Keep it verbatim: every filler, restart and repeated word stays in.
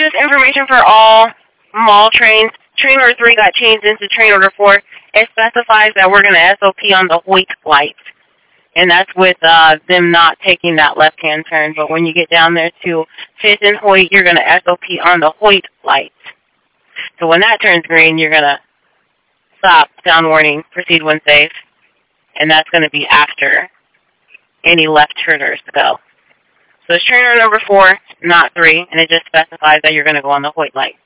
this information for all mall trains. Train order three got changed into train order four. It specifies that we're going to S O P on the Hoyt light. And that's with uh, them not taking that left-hand turn. But when you get down there to fifth and Hoyt, you're going to S O P on the Hoyt light. So when that turns green, you're going to stop, sound warning, proceed when safe. And that's going to be after any left turners go. So it's train order number four, not three, and it just specifies that you're going to go on the Hoyt light.